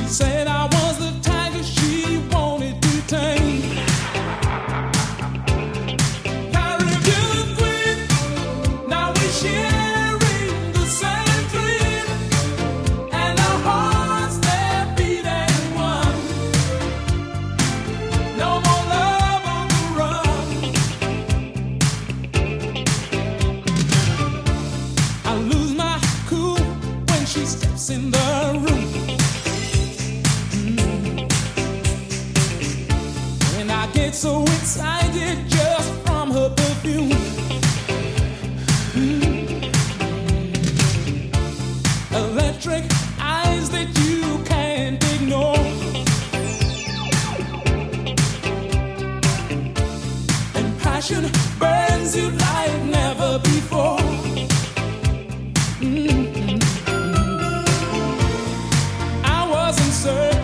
Said I was the tiger she wanted to tame. Caribbean queen, now we're sharing the same dream, and our hearts they're beating one. No more love on the run. I lose my cool when she steps in the room. And I get so excited just from her perfume. Electric eyes that you can't ignore. And passion burns you like never before. I wasn't certain